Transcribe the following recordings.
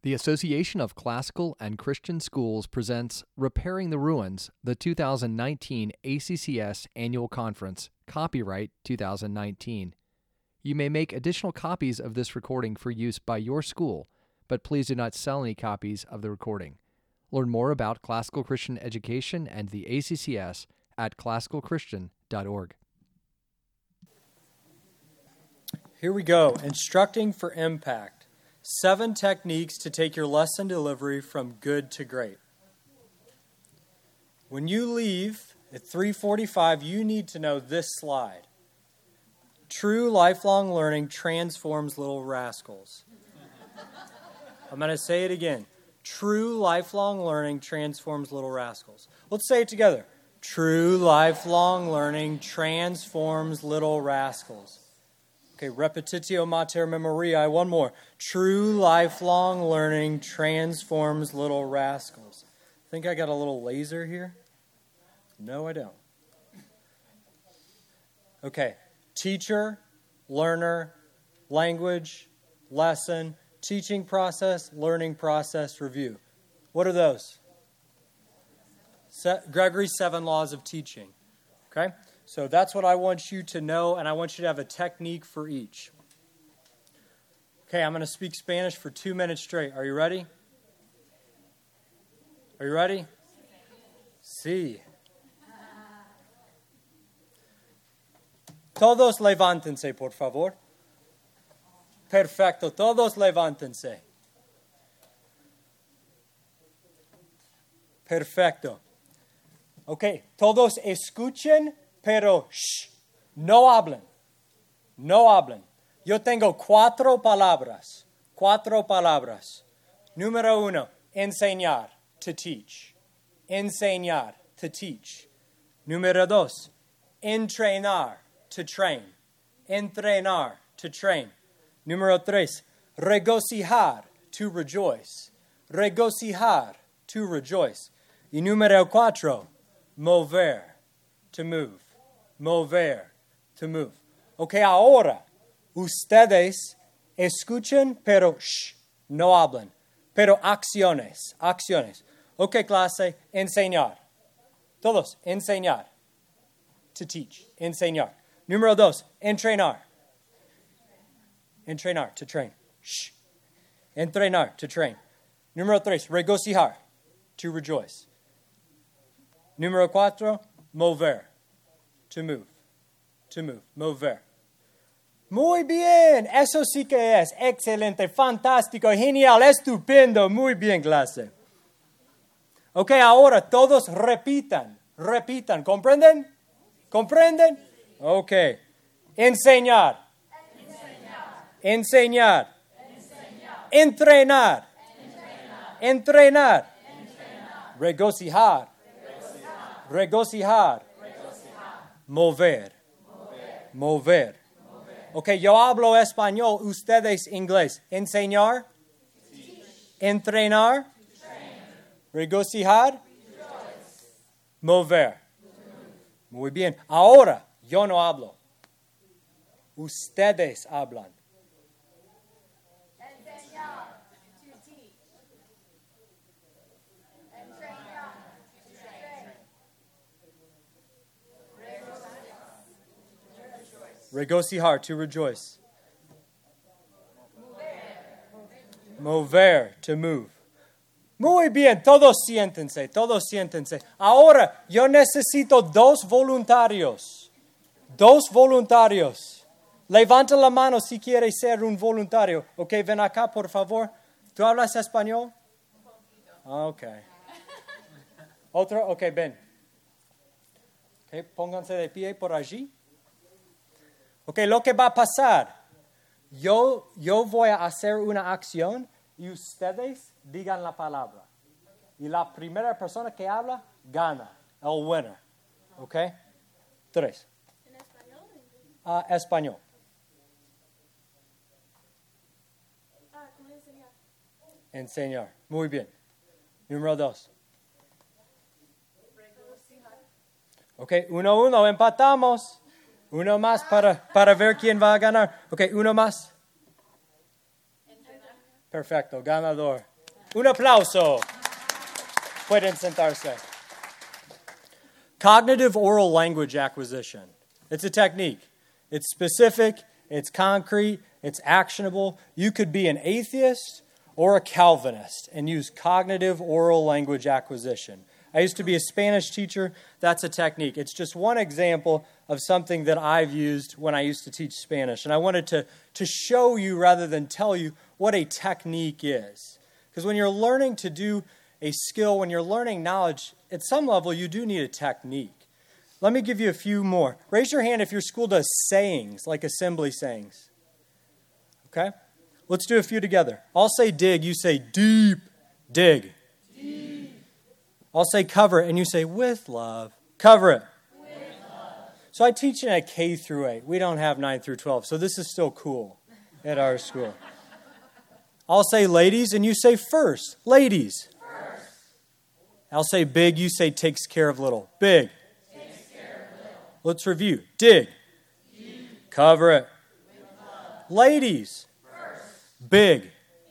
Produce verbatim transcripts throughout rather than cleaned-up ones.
The Association of Classical and Christian Schools presents Repairing the Ruins, the two thousand nineteen A C C S Annual Conference, copyright two thousand nineteen. You may make additional copies of this recording for use by your school, but please do not sell any copies of the recording. Learn more about classical Christian education and the A C C S at classical christian dot org. Here we go. Instructing for impact. Seven techniques to take your lesson delivery from good to great. When you leave at three forty-five, you need to know this slide. True lifelong learning transforms little rascals. I'm going to say it again. True lifelong learning transforms little rascals. Let's say it together. True lifelong learning transforms little rascals. Okay, repetitio mater memoriae. One more. True lifelong learning transforms little rascals. Think I got a little laser here? No, I don't. Okay, teacher, learner, language, lesson, teaching process, learning process, review. What are those? Se- Gregory's seven laws of teaching. Okay? So that's what I want you to know, and I want you to have a technique for each. Okay, I'm going to speak Spanish for two minutes straight. Are you ready? Are you ready? Sí. Todos levántense, por favor. Perfecto. Todos levántense. Perfecto. Okay, todos escuchen. Pero, shh, no hablen, no hablen. Yo tengo cuatro palabras, cuatro palabras. Número uno, enseñar, to teach. Enseñar, to teach. Número dos, entrenar, to train. Entrenar, to train. Número tres, regocijar, to rejoice. Regocijar, to rejoice. Y número cuatro, mover, to move. Mover, to move. Ok, ahora, ustedes escuchen, pero shh, no hablen. Pero acciones, acciones. Ok, clase, enseñar. Todos, enseñar. To teach, enseñar. Número dos, entrenar. Entrenar, to train. Shh. Entrenar, to train. Número tres, regocijar, to rejoice. Número cuatro, mover. To move. To move. Mover. Muy bien. Eso sí que es excelente, fantástico, genial, estupendo. Muy bien, clase. Ok, ahora todos repitan. Repitan. ¿Comprenden? ¿Comprenden? Ok. Enseñar. Enseñar. Enseñar. Enseñar. Entrenar. Entrenar. Entrenar. Entrenar. Regocijar. Regocijar. Regocijar. Mover. Mover. Mover. Ok, yo hablo español, ustedes inglés. Enseñar. Teach. Entrenar. Train. Regocijar. Rejoice. Mover. Move. Muy bien. Ahora, yo no hablo. Ustedes hablan. Enseñar. To teach. Entrenar. To train. Regocijar, to rejoice. Mover, to move. Muy bien, todos siéntense, todos siéntense. Ahora, yo necesito dos voluntarios. Dos voluntarios. Levanta la mano si quieres ser un voluntario. Ok, ven acá, por favor. ¿Tú hablas español? Un poquito. Ok. Otro, ok, ven. Ok, pónganse de pie por allí. Ok, lo que va a pasar, yo, yo voy a hacer una acción y ustedes digan la palabra. Y la primera persona que habla, gana, el winner. Ok, tres. ¿En español o en inglés? Uh, español. Ah, ¿cómo enseñar? Enseñar. Muy bien. Número dos. Regocijar. Ok, uno, uno, empatamos. Uno más para, para ver quién va a ganar. Ok, uno más. Entrenar. Perfecto, ganador. Un aplauso. Pueden sentarse. Cognitive oral language acquisition. It's a technique. It's specific, it's concrete, it's actionable. You could be an atheist or a Calvinist and use cognitive oral language acquisition. I used to be a Spanish teacher. That's a technique. It's just one example of something that I've used when I used to teach Spanish. And I wanted to, to show you rather than tell you what a technique is. Because when you're learning to do a skill, when you're learning knowledge, at some level you do need a technique. Let me give you a few more. Raise your hand if your school does sayings, like assembly sayings. Okay? Let's do a few together. I'll say dig, you say deep. Dig. Deep. I'll say cover it, and you say with love. Cover it. With love. So I teach in a K through eight. We don't have nine through twelve, so this is still cool at our school. I'll say ladies, and you say first. Ladies. First. I'll say big, you say takes care of little. Big. Takes care of little. Let's review. Dig. Deep. Cover it. With love. Ladies. First. Big.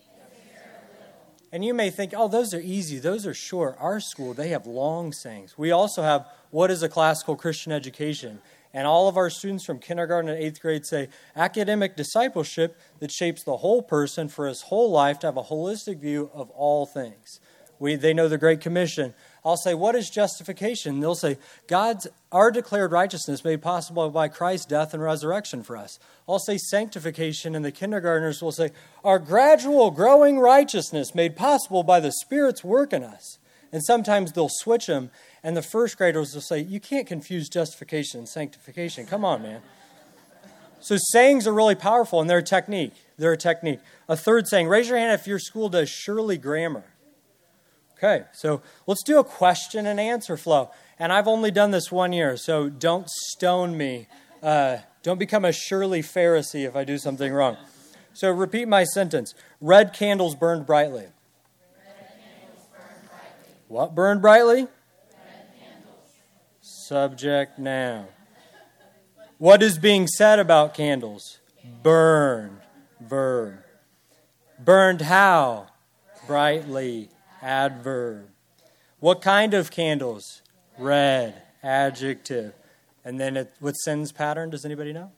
And you may think, oh, those are easy. Those are short. Our school, they have long sayings. We also have what is a classical Christian education. And all of our students from kindergarten to eighth grade say academic discipleship that shapes the whole person for his whole life to have a holistic view of all things. We, they know the Great Commission. I'll say, what is justification? They'll say, God's, our declared righteousness made possible by Christ's death and resurrection for us. I'll say sanctification, and the kindergartners will say, our gradual growing righteousness made possible by the Spirit's work in us. And sometimes they'll switch them, and the first graders will say, you can't confuse justification and sanctification. Come on, man. So sayings are really powerful, and they're a technique. They're a technique. A third saying, raise your hand if your school does Shirley Grammar. Okay, so let's do a question and answer flow. And I've only done this one year, so don't stone me. Uh, don't become a Shirley Pharisee if I do something wrong. So repeat my sentence. Red candles burned brightly. Red candles burned brightly. What burned brightly? Red candles. Subject noun. What is being said about candles? Burned. Verb. Burned how? Brightly. Adverb. What kind of candles? Red. Adjective. And then it, what sentence pattern? Does anybody know?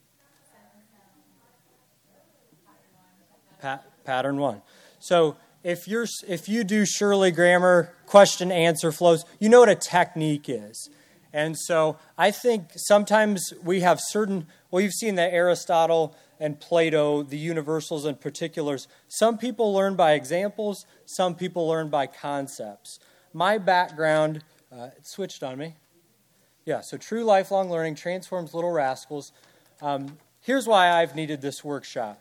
Pa- pattern one. So if you're if you do Shirley Grammar question answer flows, you know what a technique is. And so I think sometimes we have certain, well, you've seen that Aristotle and Plato, the universals and particulars. Some people learn by examples. Some people learn by concepts. My background, uh, it switched on me. Yeah, so true lifelong learning transforms little rascals. Um, here's why I've needed this workshop.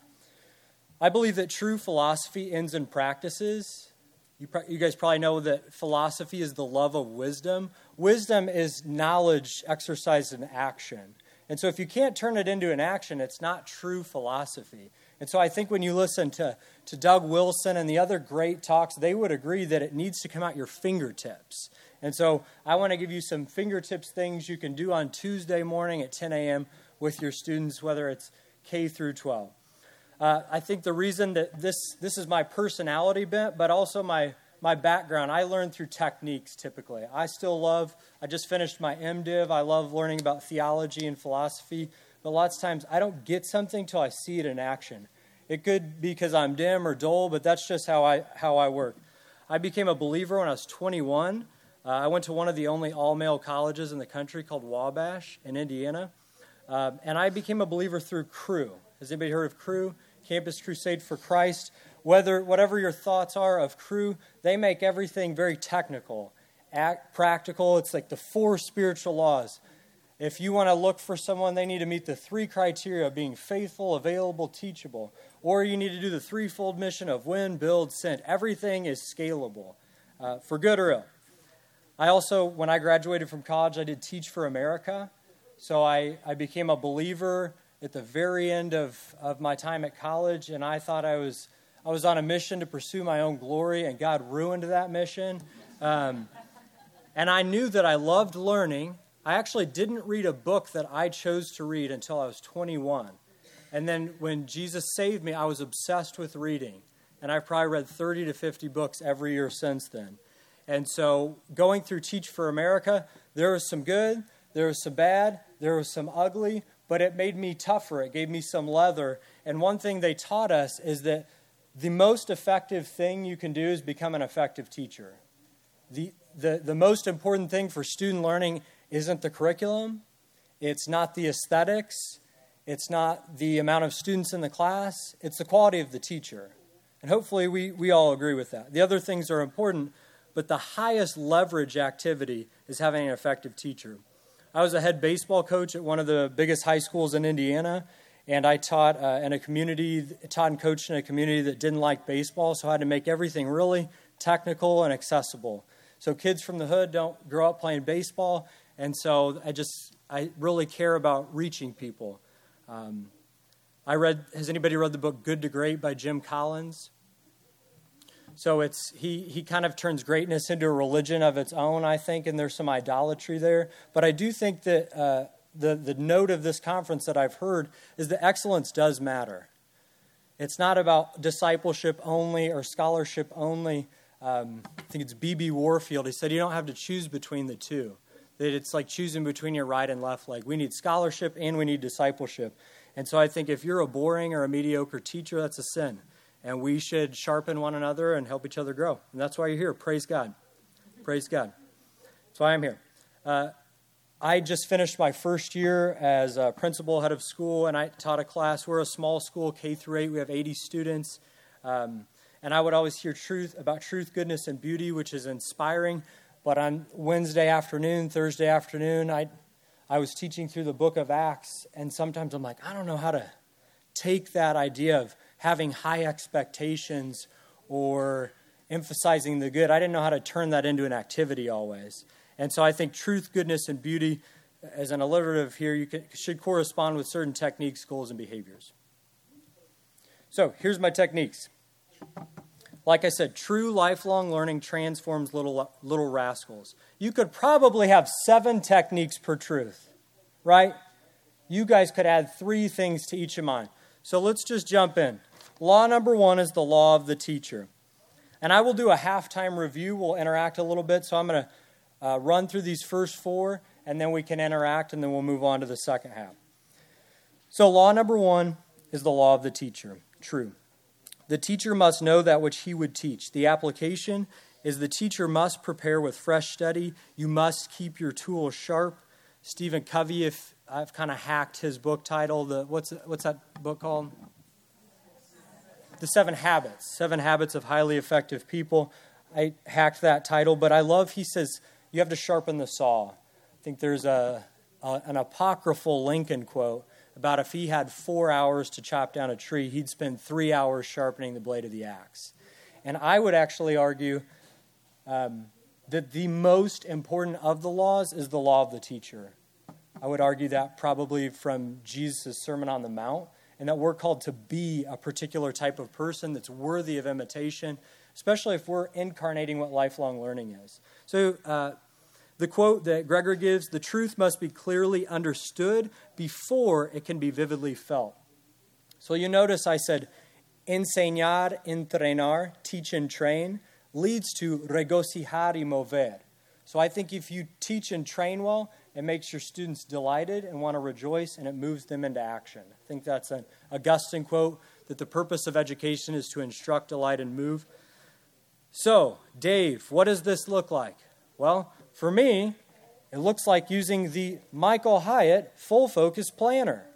I believe that true philosophy ends in practices. You, pro- you guys probably know that philosophy is the love of wisdom. Wisdom is knowledge exercised in action. And so if you can't turn it into an action, it's not true philosophy. And so I think when you listen to, to Doug Wilson and the other great talks, they would agree that it needs to come out your fingertips. And so I want to give you some fingertips things you can do on Tuesday morning at ten a.m. with your students, whether it's K through twelve. Uh, I think the reason that this this is my personality bent, but also my my background, I learn through techniques typically. I still love, I just finished my MDiv. I love learning about theology and philosophy. But lots of times I don't get something till I see it in action. It could be because I'm dim or dull, but that's just how I how I work. I became a believer when I was twenty-one. Uh, I went to one of the only all-male colleges in the country called Wabash in Indiana. Uh, and I became a believer through Cru. Has anybody heard of Cru? Campus Crusade for Christ. Whether whatever your thoughts are of Cru, they make everything very technical, act, practical. It's like the four spiritual laws. If you want to look for someone, they need to meet the three criteria of being faithful, available, teachable. Or you need to do the threefold mission of win, build, send. Everything is scalable, uh, for good or ill. I also, when I graduated from college, I did Teach for America. So I, I became a believer at the very end of, of my time at college, and I thought I was I was on a mission to pursue my own glory, and God ruined that mission. Um, and I knew that I loved learning. I actually didn't read a book that I chose to read until I was twenty-one. And then when Jesus saved me, I was obsessed with reading. and I've probably read thirty to fifty books every year since then. And so going through Teach for America, there was some good, there was some bad, there was some ugly, but it made me tougher. It gave me some leather. And one thing they taught us is that the most effective thing you can do is become an effective teacher. The, the, the most important thing for student learning isn't the curriculum. It's not the aesthetics. It's not the amount of students in the class. It's the quality of the teacher. And hopefully we, we all agree with that. The other things are important, but the highest leverage activity is having an effective teacher. I was a head baseball coach at one of the biggest high schools in Indiana, and I taught uh, in a community, taught and coached in a community that didn't like baseball, so I had to make everything really technical and accessible. So kids from the hood don't grow up playing baseball, and so I just, I really care about reaching people. Um, I read, has anybody read the book Good to Great by Jim Collins? So it's he he kind of turns greatness into a religion of its own, I think, and there's some idolatry there. But I do think that uh, the, the note of this conference that I've heard is that excellence does matter. It's not about discipleship only or scholarship only. Um, I think it's B B Warfield. He said you don't have to choose between the two. That it's like choosing between your right and left leg. We need scholarship and we need discipleship. And so I think if you're a boring or a mediocre teacher, that's a sin. And we should sharpen one another and help each other grow. And that's why you're here. Praise God. Praise God. That's why I'm here. Uh, I just finished my first year as a principal, head of school, and I taught a class. We're a small school, K through eight. We have eighty students. Um, and I would always hear truth about truth, goodness, and beauty, which is inspiring. But on Wednesday afternoon, Thursday afternoon, I I was teaching through the book of Acts, and sometimes I'm like, I don't know how to take that idea of having high expectations or emphasizing the good. I didn't know how to turn that into an activity always. And so I think truth, goodness, and beauty, as an alliterative here, you can, should correspond with certain techniques, goals, and behaviors. So here's my techniques. Like I said, true lifelong learning transforms little, little rascals. You could probably have seven techniques per truth, right? You guys could add three things to each of mine. So let's just jump in. Law number one is the law of the teacher. And I will do a halftime review. We'll interact a little bit. So I'm going to uh, run through these first four, and then we can interact, and then we'll move on to the second half. So law number one is the law of the teacher. True. The teacher must know that which he would teach. The application is the teacher must prepare with fresh study. You must keep your tools sharp. Stephen Covey, if I've kind of hacked his book title, the what's what's that book called? The Seven Habits. Seven Habits of Highly Effective People. I hacked that title, but I love, he says, you have to sharpen the saw. I think there's a, a an apocryphal Lincoln quote about if he had four hours to chop down a tree, he'd spend three hours sharpening the blade of the axe. And I would actually argue um, that the most important of the laws is the law of the teacher. I would argue that probably from Jesus' Sermon on the Mount, and that we're called to be a particular type of person that's worthy of imitation, especially if we're incarnating what lifelong learning is. So uh, the quote that Gregor gives, the truth must be clearly understood before it can be vividly felt. So you notice I said, enseñar, entrenar, teach and train, leads to regocijar y mover. So I think if you teach and train well, it makes your students delighted and want to rejoice, and it moves them into action. I think that's an Augustine quote, that the purpose of education is to instruct, delight, and move. So, Dave, what does this look like? Well, for me, it looks like using the Michael Hyatt Full Focus Planner.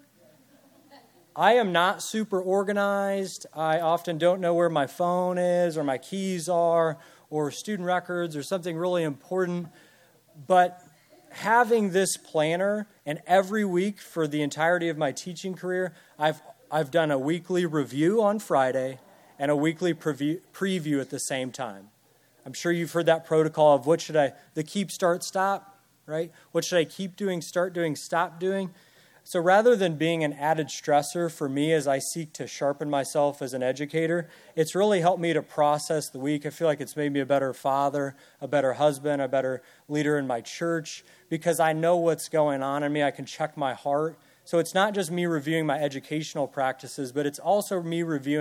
I am not super organized. I often don't know where my phone is or my keys are or student records or something really important. But having this planner, and every week for the entirety of my teaching career, I've I've done a weekly review on Friday and a weekly preview, preview at the same time. I'm sure you've heard that protocol of what should I, the keep, start, stop, right? What should I keep doing, start doing, stop doing? So rather than being an added stressor for me as I seek to sharpen myself as an educator, it's really helped me to process the week. I feel like it's made me a better father, a better husband, a better leader in my church, because I know what's going on in me. I can check my heart. So it's not just me reviewing my educational practices, but it's also me reviewing how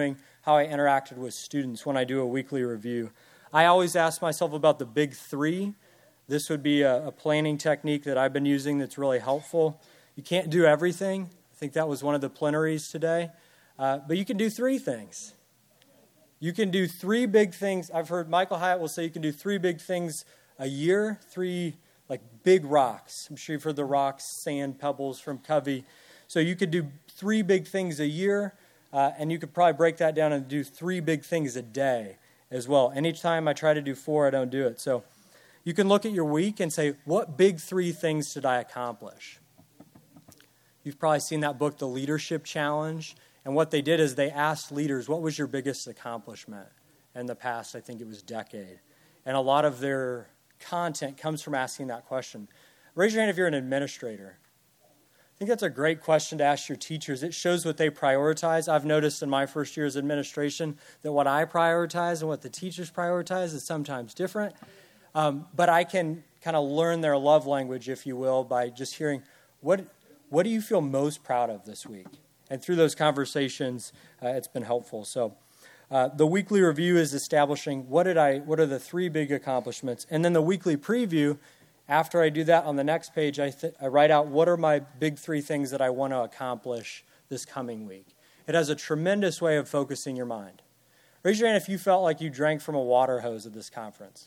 how I interacted with students when I do a weekly review. I always ask myself about the big three. This would be a, a planning technique that I've been using that's really helpful. You can't do everything. I think that was one of the plenaries today. Uh, but you can do three things. You can do three big things. I've heard Michael Hyatt will say you can do three big things a year, three like big rocks. I'm sure you've heard the rocks, sand, pebbles from Covey. So you could do three big things a year, uh, and you could probably break that down and do three big things a day as well. And each time I try to do four, I don't do it. So you can look at your week and say, what big three things did I accomplish? You've probably seen that book, The Leadership Challenge. And what they did is they asked leaders, what was your biggest accomplishment in the past, I think it was decade? And a lot of their content comes from asking that question. Raise your hand if you're an administrator. I think that's a great question to ask your teachers. It shows what they prioritize. I've noticed in my first year as administration that what I prioritize and what the teachers prioritize is sometimes different. Um, but I can kind of learn their love language, if you will, by just hearing, what, what do you feel most proud of this week? And through those conversations, uh, it's been helpful. So uh, the weekly review is establishing what did I, what are the three big accomplishments. And then the weekly preview, after I do that on the next page, I, th- I write out what are my big three things that I want to accomplish this coming week. It has a tremendous way of focusing your mind. Raise your hand if you felt like you drank from a water hose at this conference.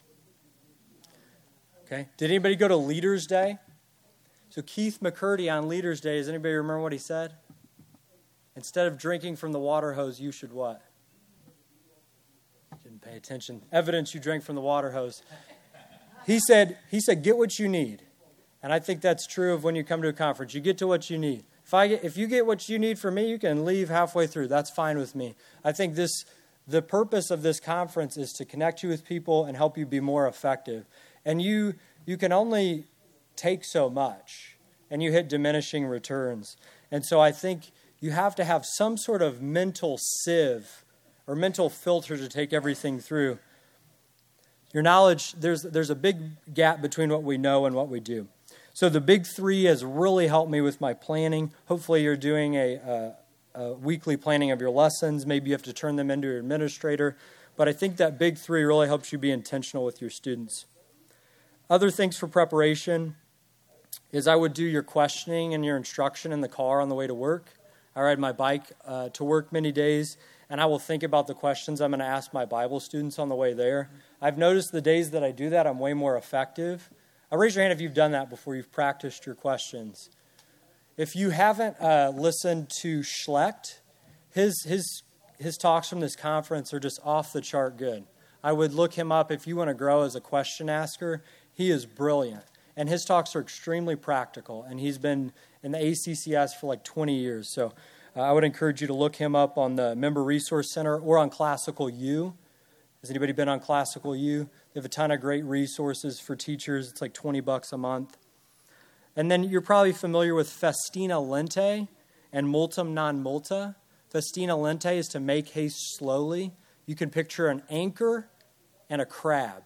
Okay. Did anybody go to Leaders Day? So Keith McCurdy on Leaders Day, does anybody remember what he said? Instead of drinking from the water hose, you should what? Didn't pay attention. Evidence you drank from the water hose. He said, he said, get what you need. And I think that's true of when you come to a conference. You get to what you need. If I get, if you get what you need from me, you can leave halfway through. That's fine with me. I think this, the purpose of this conference is to connect you with people and help you be more effective. And you, you can only take so much, and you hit diminishing returns. And so I think you have to have some sort of mental sieve or mental filter to take everything through. Your knowledge, there's there's a big gap between what we know and what we do. So the big three has really helped me with my planning. Hopefully you're doing a, a, a weekly planning of your lessons. Maybe you have to turn them into your administrator. But I think that big three really helps you be intentional with your students. Other things for preparation is I would do your questioning and your instruction in the car on the way to work. I ride my bike uh, to work many days, and I will think about the questions I'm going to ask my Bible students on the way there. I've noticed the days that I do that, I'm way more effective. I'll raise your hand if you've done that before, you've practiced your questions. If you haven't uh, listened to Schlecht, his, his, his talks from this conference are just off the chart good. I would look him up if you want to grow as a question asker. He is brilliant. And his talks are extremely practical, and he's been in the A C C S for like twenty years. So uh, I would encourage you to look him up on the Member Resource Center or on Classical U. Has anybody been on Classical U? They have a ton of great resources for teachers. It's like twenty bucks a month. And then you're probably familiar with Festina Lente and Multum non multa. Festina Lente is to make haste slowly. You can picture an anchor and a crab.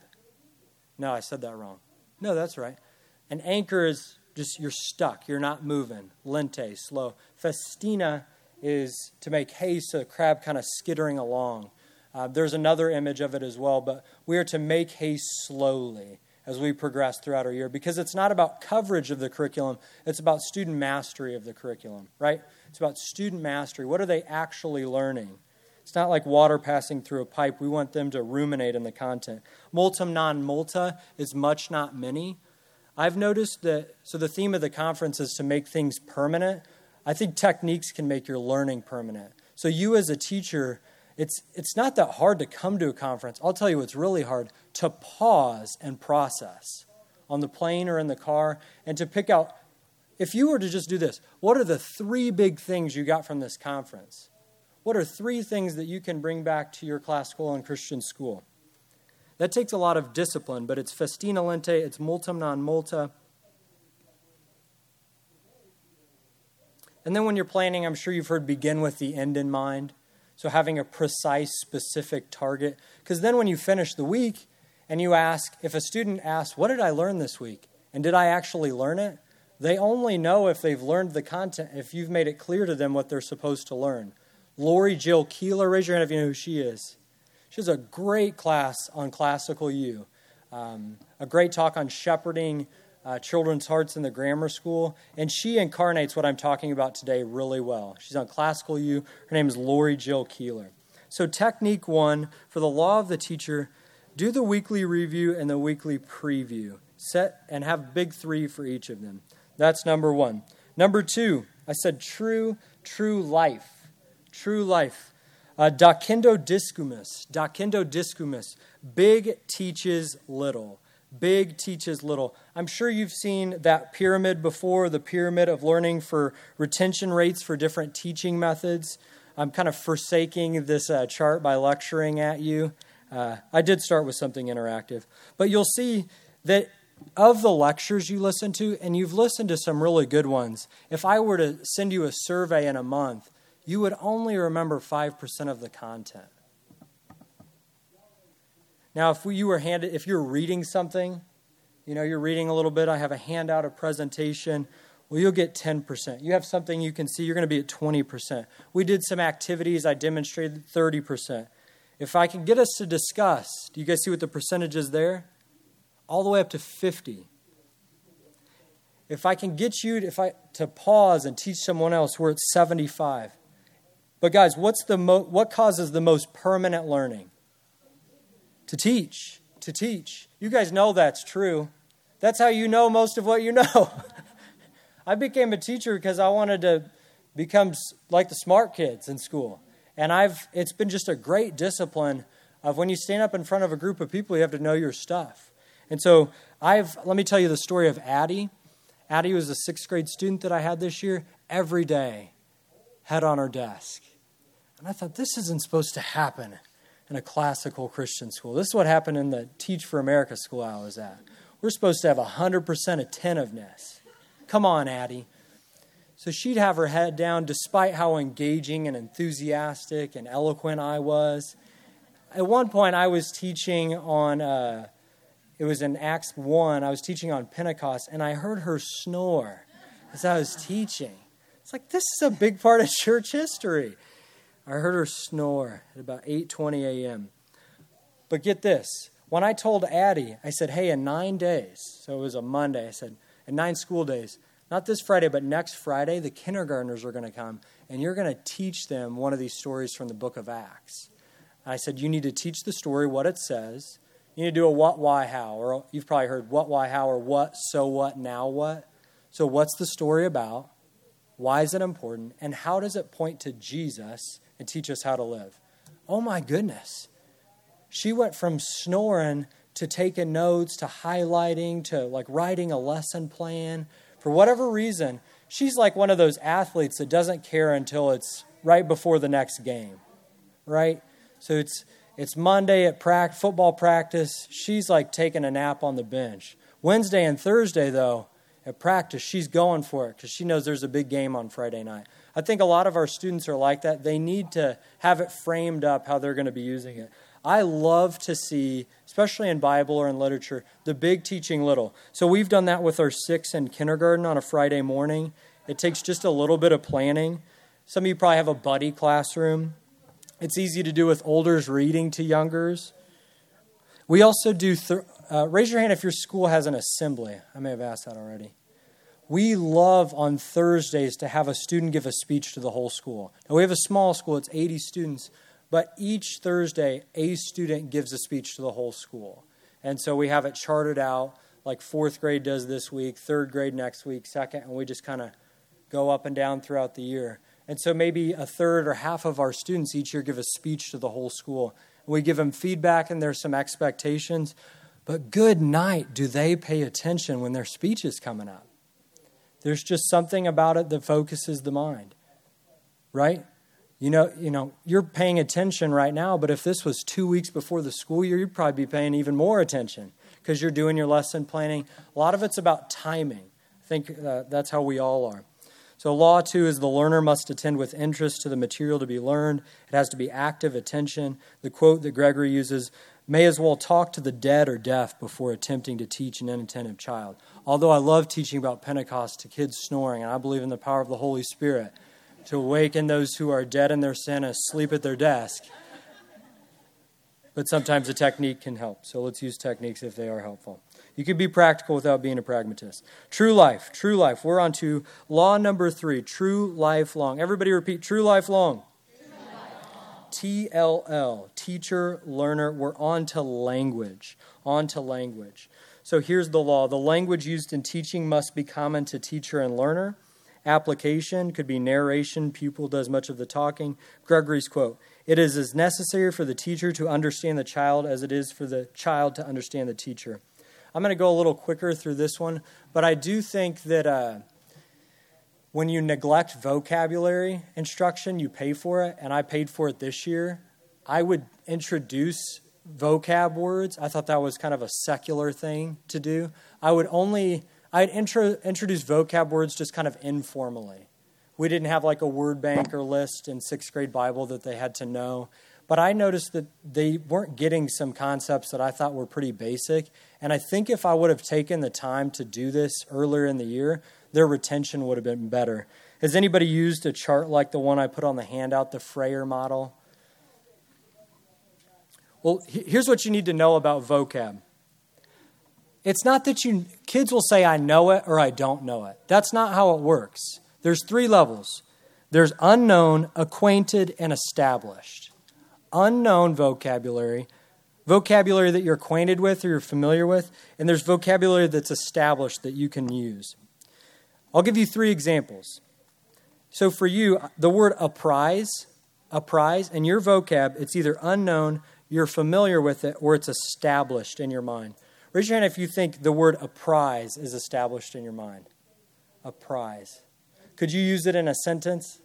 No, I said that wrong. No, that's right. An anchor is just you're stuck. You're not moving. Lente, slow. Festina is to make haste, a crab kind of skittering along. Uh, there's another image of it as well, but we are to make haste slowly as we progress throughout our year, because it's not about coverage of the curriculum. It's about student mastery of the curriculum, right? It's about student mastery. What are they actually learning? It's not like water passing through a pipe. We want them to ruminate in the content. Multum non multa is much, not many. I've noticed that, so the theme of the conference is to make things permanent. I think techniques can make your learning permanent. So you as a teacher, it's it's not that hard to come to a conference. I'll tell you what's really hard, to pause and process on the plane or in the car and to pick out, if you were to just do this, what are the three big things you got from this conference? What are three things that you can bring back to your classical and Christian school? That takes a lot of discipline, but it's Festina Lente, it's Multum non multa. And then when you're planning, I'm sure you've heard begin with the end in mind. So having a precise, specific target. Because then when you finish the week and you ask, if a student asks, what did I learn this week? And did I actually learn it? They only know if they've learned the content, if you've made it clear to them what they're supposed to learn. Lori Jill Keeler. Raise your hand if you know who she is. She has a great class on Classical U, um, a great talk on shepherding uh, children's hearts in the grammar school, and she incarnates what I'm talking about today really well. She's on Classical U. Her name is Lori Jill Keeler. So technique one, for the law of the teacher, do the weekly review and the weekly preview. Set and have big three for each of them. That's number one. Number two, I said true, true life. True life. Uh, Dakindo discumus. Dakindo discumus. Big teaches little. Big teaches little. I'm sure you've seen that pyramid before, the pyramid of learning for retention rates for different teaching methods. I'm kind of forsaking this uh, chart by lecturing at you. Uh, I did start with something interactive. But you'll see that of the lectures you listen to, and you've listened to some really good ones, if I were to send you a survey in a month, you would only remember five percent of the content. Now, if you were handed, if you're reading something, you know, you're reading a little bit, I have a handout, a presentation, well, you'll get ten percent. You have something you can see, you're going to be at twenty percent. We did some activities, I demonstrated thirty percent. If I can get us to discuss, do you guys see what the percentage is there? All the way up to fifty. If I can get you to, if I, to pause and teach someone else, we're at seventy-five. But guys, what's the mo- what causes the most permanent learning? To teach. To teach. You guys know that's true. That's how you know most of what you know. I became a teacher because I wanted to become like the smart kids in school. And I've it's been just a great discipline of when you stand up in front of a group of people, you have to know your stuff. And so I've let me tell you the story of Addie. Addie was a sixth grade student that I had this year. Every day, head on her desk. And I thought, this isn't supposed to happen in a classical Christian school. This is what happened in the Teach for America school I was at. We're supposed to have one hundred percent attentiveness. Come on, Addie. So she'd have her head down despite how engaging and enthusiastic and eloquent I was. At one point, I was teaching on, uh, it was in Acts one, I was teaching on Pentecost, and I heard her snore as I was teaching. It's like, this is a big part of church history. I heard her snore at about eight twenty a.m. But get this. When I told Addie, I said, hey, in nine days, so it was a Monday, I said, in nine school days, not this Friday, but next Friday, the kindergartners are going to come, and you're going to teach them one of these stories from the book of Acts. And I said, you need to teach the story, what it says. You need to do a what, why, how, or you've probably heard what, why, how, or what, so what, now what. So what's the story about? Why is it important? And how does it point to Jesus and teach us how to live? Oh my goodness. She went from snoring to taking notes, to highlighting, to like writing a lesson plan. For whatever reason, she's like one of those athletes that doesn't care until it's right before the next game, right? So it's it's Monday at practice, football practice. She's like taking a nap on the bench. Wednesday and Thursday, though, at practice, she's going for it because she knows there's a big game on Friday night. I think a lot of our students are like that. They need to have it framed up how they're going to be using it. I love to see, especially in Bible or in literature, the big teaching little. So we've done that with our sixth and kindergarten on a Friday morning. It takes just a little bit of planning. Some of you probably have a buddy classroom. It's easy to do with olders reading to youngers. We also do, th- uh, raise your hand if your school has an assembly. I may have asked that already. We love on Thursdays to have a student give a speech to the whole school. Now we have a small school, it's eighty students. But each Thursday, a student gives a speech to the whole school. And so we have it charted out, like fourth grade does this week, third grade next week, second, and we just kind of go up and down throughout the year. And so maybe a third or half of our students each year give a speech to the whole school. And we give them feedback and there's some expectations. But good night, do they pay attention when their speech is coming up? There's just something about it that focuses the mind, right? You know, you know, you're paying attention right now, but if this was two weeks before the school year, you'd probably be paying even more attention because you're doing your lesson planning. A lot of it's about timing. I think uh, that's how we all are. So law two is the learner must attend with interest to the material to be learned. It has to be active attention. The quote that Gregory uses, may as well talk to the dead or deaf before attempting to teach an inattentive child. Although I love teaching about Pentecost to kids snoring, and I believe in the power of the Holy Spirit, to awaken those who are dead in their sin and asleep at their desk. But sometimes a technique can help. So let's use techniques if they are helpful. You can be practical without being a pragmatist. True life, true life. We're on to law number three, true lifelong. Everybody repeat, true lifelong. T L L, teacher, learner. We're on to language, on to language. So here's the law. The language used in teaching must be common to teacher and learner. Application could be narration. Pupil does much of the talking. Gregory's quote, "It is as necessary for the teacher to understand the child as it is for the child to understand the teacher." I'm going to go a little quicker through this one, but I do think that uh, when you neglect vocabulary instruction, you pay for it, and I paid for it this year. I would introduce vocab words. I thought that was kind of a secular thing to do. I would only, I'd intro, introduce vocab words just kind of informally. We didn't have like a word bank or list in sixth grade Bible that they had to know. But I noticed that they weren't getting some concepts that I thought were pretty basic. And I think if I would have taken the time to do this earlier in the year, their retention would have been better. Has anybody used a chart like the one I put on the handout, the Freyer model? Well, here's what you need to know about vocab. It's not that you, kids will say, I know it or I don't know it. That's not how it works. There's three levels. There's unknown, acquainted, and established. Unknown vocabulary, vocabulary that you're acquainted with or you're familiar with, and there's vocabulary that's established that you can use. I'll give you three examples. So for you, the word apprise, apprise, in your vocab, it's either unknown, you're familiar with it, or it's established in your mind. Raise your hand if you think the word apprise is established in your mind. Apprise. Could you use it in a sentence?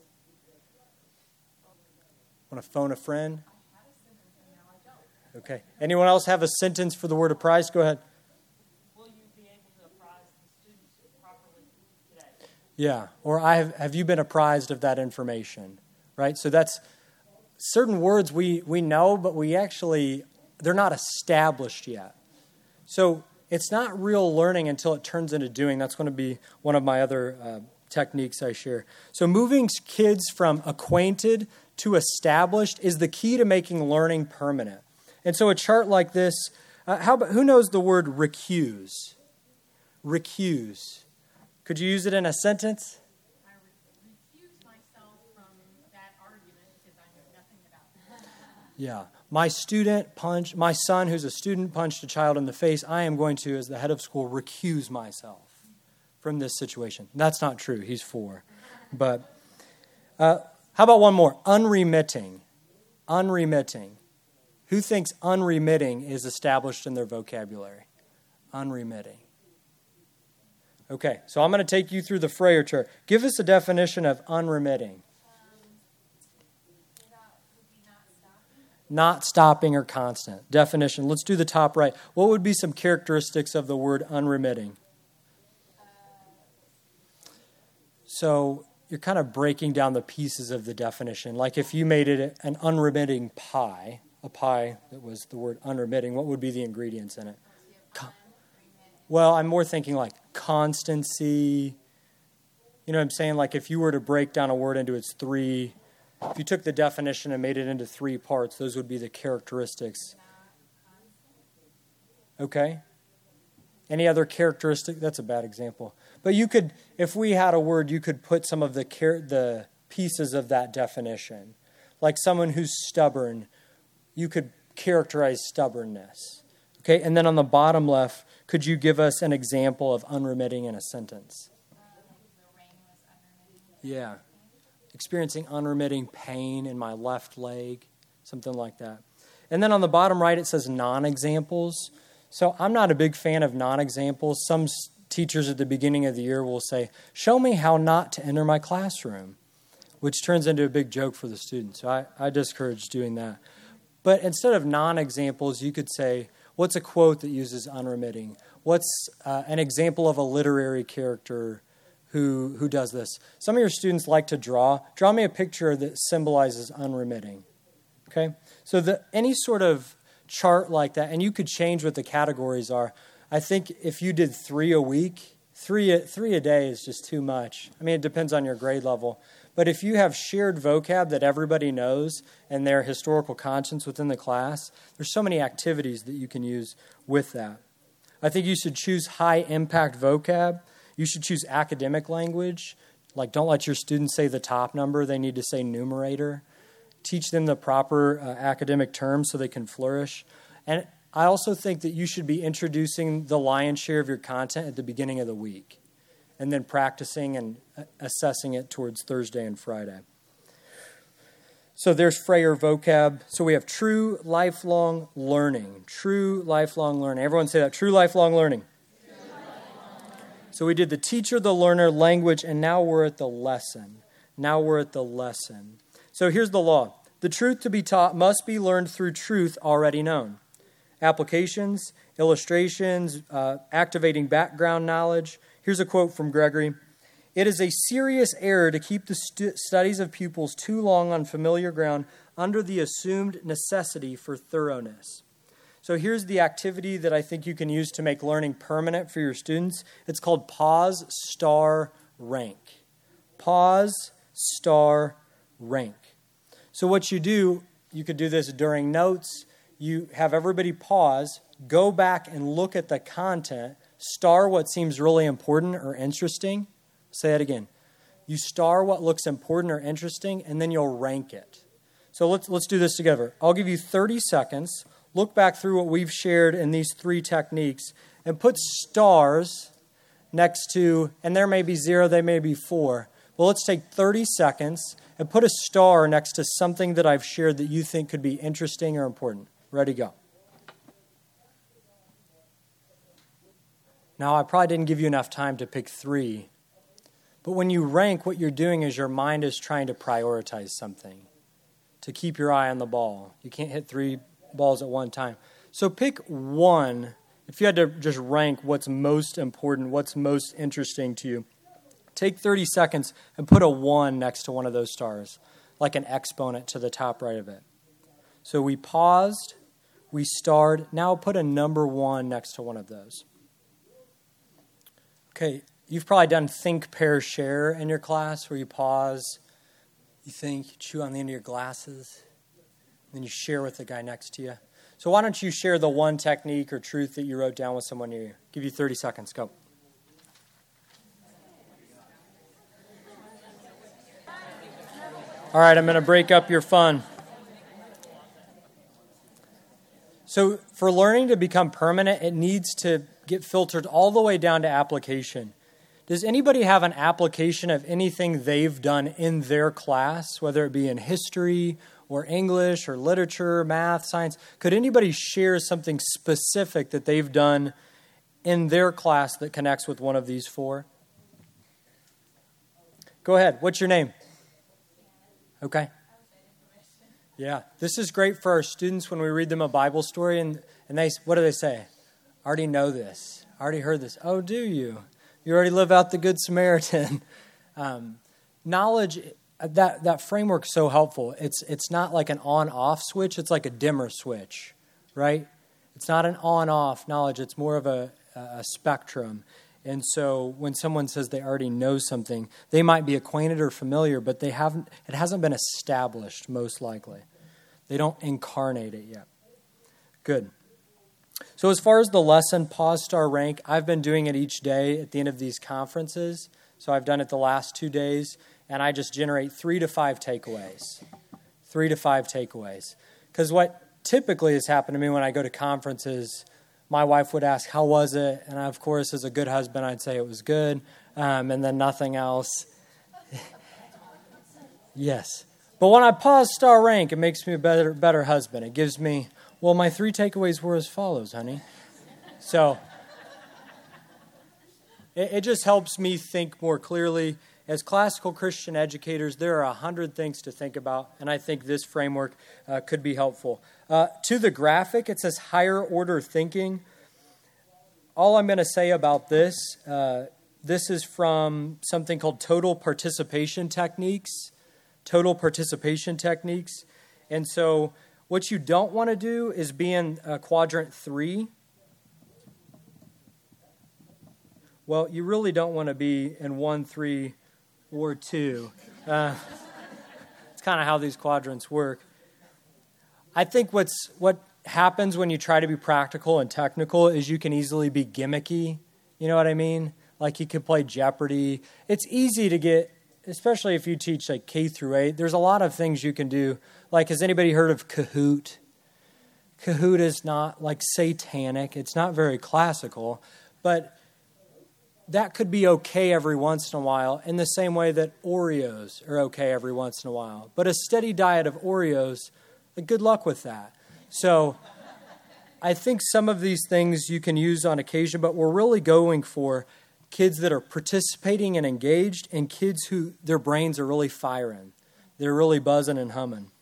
Want to phone a friend? Okay. Anyone else have a sentence for the word apprise? Go ahead. Will you be able to apprise the students properly today? Yeah. Or I have, have you been apprised of that information? Right? So that's certain words we, we know, but we actually, they're not established yet. So it's not real learning until it turns into doing. That's going to be one of my other uh, techniques I share. So moving kids from acquainted to established is the key to making learning permanent. And so a chart like this, uh, how about, who knows the word recuse? Recuse. Could you use it in a sentence? I recuse myself from that argument because I know nothing about it. Yeah. My student punched, my son who's a student punched a child in the face. I am going to, as the head of school, recuse myself from this situation. That's not true. He's four. But uh, how about one more? Unremitting. Unremitting. Who thinks unremitting is established in their vocabulary? Unremitting. Okay, so I'm going to take you through the Freyer chart. Give us a definition of unremitting. Not stopping or constant. Definition. Let's do the top right. What would be some characteristics of the word unremitting? So you're kind of breaking down the pieces of the definition. Like if you made it an unremitting pie, a pie that was the word unremitting, what would be the ingredients in it? Con- well, I'm more thinking like constancy. You know what I'm saying? Like if you were to break down a word into its three, if you took the definition and made it into three parts, those would be the characteristics. Okay. Any other characteristic? That's a bad example. But you could, if we had a word, you could put some of the char- the pieces of that definition. Like someone who's stubborn, you could characterize stubbornness. Okay, and then on the bottom left, could you give us an example of unremitting in a sentence? Yeah. Experiencing unremitting pain in my left leg, something like that. And then on the bottom right, it says non-examples. So I'm not a big fan of non-examples. Some teachers at the beginning of the year will say, show me how not to enter my classroom, which turns into a big joke for the students. So I, I discourage doing that. But instead of non-examples, you could say, what's a quote that uses unremitting? What's uh, an example of a literary character who, who does this? Some of your students like to draw. Draw me a picture that symbolizes unremitting. Okay? So the, any sort of chart like that, and you could change what the categories are. I think if you did three a week, three a, three a day is just too much. I mean, it depends on your grade level. But if you have shared vocab that everybody knows and their historical conscience within the class, there's so many activities that you can use with that. I think you should choose high-impact vocab. You should choose academic language. Like, don't let your students say the top number. They need to say numerator. Teach them the proper uh, academic terms so they can flourish. And I also think that you should be introducing the lion's share of your content at the beginning of the week, and then practicing and assessing it towards Thursday and Friday. So there's Frayer vocab. So we have true lifelong learning. True lifelong learning. Everyone say that. True lifelong learning. True lifelong learning. So we did the teacher, the learner, language, and now we're at the lesson. Now we're at the lesson. So here's the law. The truth to be taught must be learned through truth already known. Applications, illustrations, uh, activating background knowledge. Here's a quote from Gregory. It is a serious error to keep the stu- studies of pupils too long on familiar ground under the assumed necessity for thoroughness. So here's the activity that I think you can use to make learning permanent for your students. It's called pause, star, rank. Pause, star, rank. So what you do, you could do this during notes. You have everybody pause, go back and look at the content, star what seems really important or interesting. Say it again. You star what looks important or interesting, and then you'll rank it. So let's let's do this together. I'll give you thirty seconds. Look back through what we've shared in these three techniques and put stars next to, and there may be zero, they may be four. Well, let's take thirty seconds and put a star next to something that I've shared that you think could be interesting or important. Ready, go. Now, I probably didn't give you enough time to pick three. But when you rank, what you're doing is your mind is trying to prioritize something, to keep your eye on the ball. You can't hit three balls at one time. So pick one. If you had to just rank what's most important, what's most interesting to you, take thirty seconds and put a one next to one of those stars, like an exponent to the top right of it. So we paused, we starred. Now put a number one next to one of those. Okay, you've probably done think, pair, share in your class where you pause, you think, you chew on the end of your glasses, and then you share with the guy next to you. So why don't you share the one technique or truth that you wrote down with someone near you? Give you thirty seconds. Go. All right, I'm going to break up your fun. So for learning to become permanent, it needs to get filtered all the way down to application. Does anybody have an application of anything they've done in their class, whether it be in history or English or literature, math, science? Could anybody share something specific that they've done in their class that connects with one of these four? Go ahead. What's your name? Okay. Yeah, this is great for our students when we read them a Bible story, and, and they, what do they say? I already know this. I already heard this. Oh, do you? You already live out the Good Samaritan. Um, knowledge, that, that framework's so helpful. It's, it's not like an on-off switch. It's like a dimmer switch, right? It's not an on-off knowledge. It's more of a, a spectrum. And so when someone says they already know something, they might be acquainted or familiar, but they haven't. It hasn't been established, most likely. They don't incarnate it yet. Good. So as far as the lesson, pause, star, rank, I've been doing it each day at the end of these conferences. So I've done it the last two days, and I just generate three to five takeaways. Three to five takeaways. Because what typically has happened to me when I go to conferences, my wife would ask, how was it? And I, of course, as a good husband, I'd say it was good, um, and then nothing else. Yes. But when I pause, star, rank, it makes me a better, better husband. It gives me, well, my three takeaways were as follows, honey. So it, it just helps me think more clearly. As classical Christian educators, there are a hundred things to think about, and I think this framework uh, could be helpful. Uh, to the graphic, it says higher order thinking. All I'm going to say about this, uh, this is from something called Total Participation Techniques. Total Participation Techniques. And so what you don't want to do is be in uh, quadrant three. Well, you really don't want to be in one, three, or two. Uh, it's kind of how these quadrants work. I think what's what happens when you try to be practical and technical is you can easily be gimmicky. You know what I mean? Like you could play Jeopardy. It's easy to get, especially if you teach like K through eight, there's a lot of things you can do. Like, has anybody heard of Kahoot? Kahoot is not like satanic. It's not very classical, but that could be okay every once in a while in the same way that Oreos are okay every once in a while. But a steady diet of Oreos, like, good luck with that. So I think some of these things you can use on occasion, but we're really going for kids that are participating and engaged and kids who their brains are really firing. They're really buzzing and humming.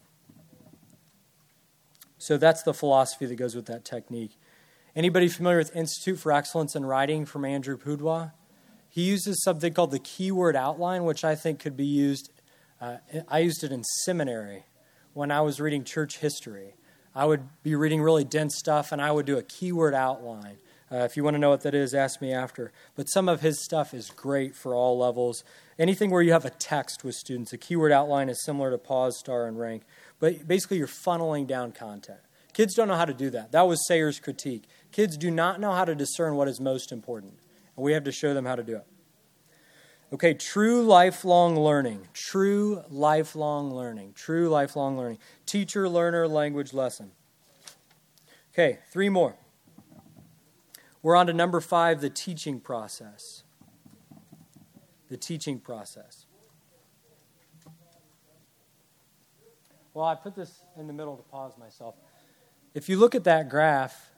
So that's the philosophy that goes with that technique. Anybody familiar with Institute for Excellence in Writing from Andrew Pudewa? He uses something called the keyword outline, which I think could be used. Uh, I used it in seminary when I was reading church history. I would be reading really dense stuff, and I would do a keyword outline. Uh, if you want to know what that is, ask me after. But some of his stuff is great for all levels. Anything where you have a text with students, a keyword outline is similar to pause, star, and rank. But basically, you're funneling down content. Kids don't know how to do that. That was Sayer's critique. Kids do not know how to discern what is most important, and we have to show them how to do it. Okay, true lifelong learning. True lifelong learning. True lifelong learning. Teacher, learner, language, lesson. Okay, three more. We're on to number five, the teaching process. The teaching process. Well, I put this in the middle to pause myself. If you look at that graph,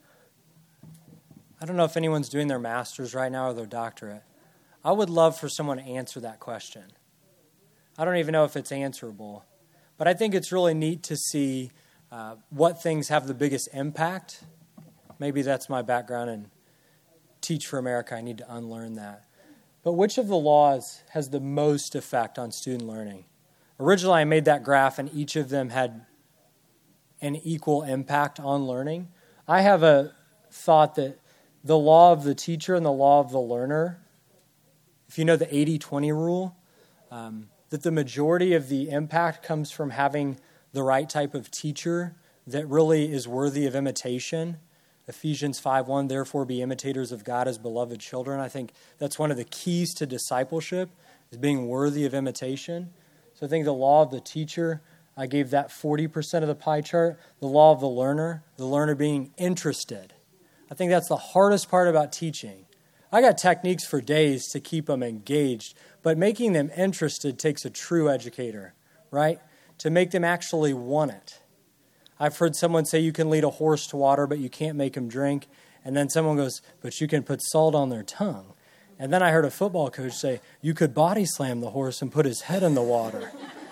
I don't know if anyone's doing their master's right now or their doctorate. I would love for someone to answer that question. I don't even know if it's answerable, but I think it's really neat to see uh, what things have the biggest impact. Maybe that's my background in Teach for America. I need to unlearn that. But which of the laws has the most effect on student learning? Originally, I made that graph, and each of them had an equal impact on learning. I have a thought that the law of the teacher and the law of the learner, if you know the eighty twenty rule, um, that the majority of the impact comes from having the right type of teacher that really is worthy of imitation. Ephesians five one, therefore be imitators of God as beloved children. I think that's one of the keys to discipleship, is being worthy of imitation. So I think the law of the teacher, I gave that forty percent of the pie chart. The law of the learner, the learner being interested. I think that's the hardest part about teaching. I got techniques for days to keep them engaged, but making them interested takes a true educator, right? To make them actually want it. I've heard someone say you can lead a horse to water, but you can't make him drink. And then someone goes, but you can put salt on their tongue. And then I heard a football coach say, you could body slam the horse and put his head in the water.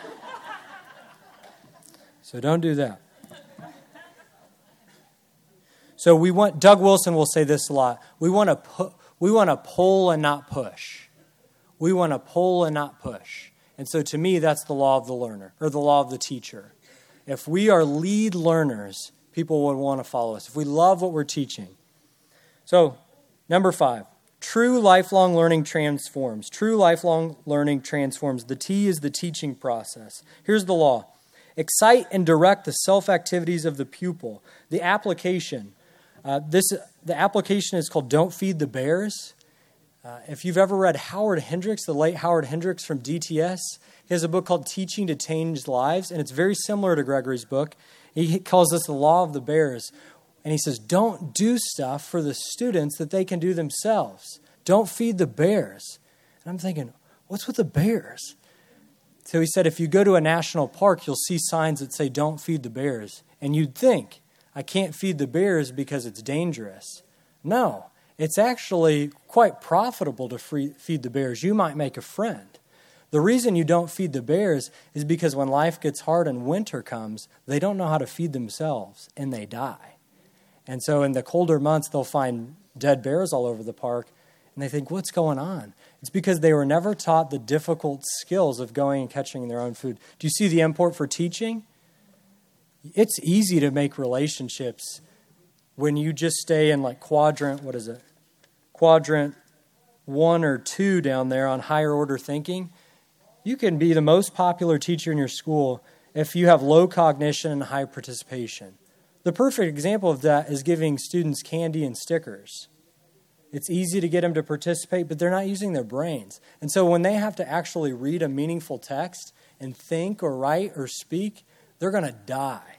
So don't do that. So we want, Doug Wilson will say this a lot, we want to pu- we want to pull and not push. We want to pull and not push. And so to me, that's the law of the learner, or the law of the teacher. If we are lead learners, people would want to follow us. If we love what we're teaching. So, number five, true lifelong learning transforms. True lifelong learning transforms. The T is the teaching process. Here's the law. Excite and direct the self-activities of the pupil. The application. Uh, this the application is called Don't Feed the Bears. Uh, if you've ever read Howard Hendricks, the late Howard Hendricks from D T S, he has a book called Teaching to Change Lives, and it's very similar to Gregory's book. He calls this the law of the bears. And he says, don't do stuff for the students that they can do themselves. Don't feed the bears. And I'm thinking, what's with the bears? So he said, if you go to a national park, you'll see signs that say, don't feed the bears. And you'd think, I can't feed the bears because it's dangerous. No, it's actually quite profitable to free, feed the bears. You might make a friend. The reason you don't feed the bears is because when life gets hard and winter comes, they don't know how to feed themselves, and they die. And so in the colder months, they'll find dead bears all over the park, and they think, what's going on? It's because they were never taught the difficult skills of going and catching their own food. Do you see the import for teaching? It's easy to make relationships when you just stay in like quadrant, what is it? Quadrant one or two down there on higher order thinking. You can be the most popular teacher in your school if you have low cognition and high participation. The perfect example of that is giving students candy and stickers. It's easy to get them to participate, but they're not using their brains. And so when they have to actually read a meaningful text and think or write or speak, they're going to die.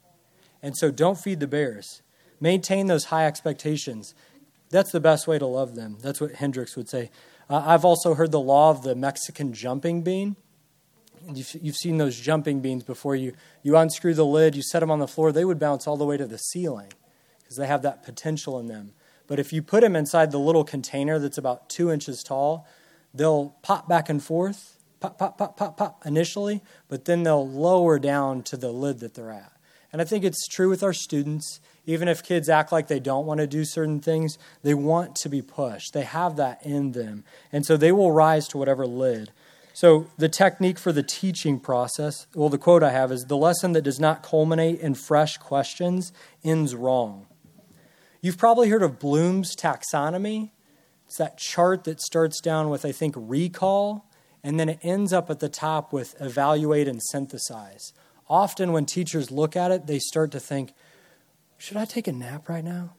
And so don't feed the bears. Maintain those high expectations. That's the best way to love them. That's what Hendricks would say. Uh, I've also heard the law of the Mexican jumping bean. You've, you've seen those jumping beans before. You, you unscrew the lid, you set them on the floor, they would bounce all the way to the ceiling because they have that potential in them. But if you put them inside the little container that's about two inches tall, they'll pop back and forth, pop, pop, pop, pop, pop initially, but then they'll lower down to the lid that they're at. And I think it's true with our students. Even if kids act like they don't want to do certain things, they want to be pushed. They have that in them. And so they will rise to whatever lid. So the technique for the teaching process, well, the quote I have is, the lesson that does not culminate in fresh questions ends wrong. You've probably heard of Bloom's taxonomy. It's that chart that starts down with, I think, recall, and then it ends up at the top with evaluate and synthesize. Often when teachers look at it, they start to think, should I take a nap right now?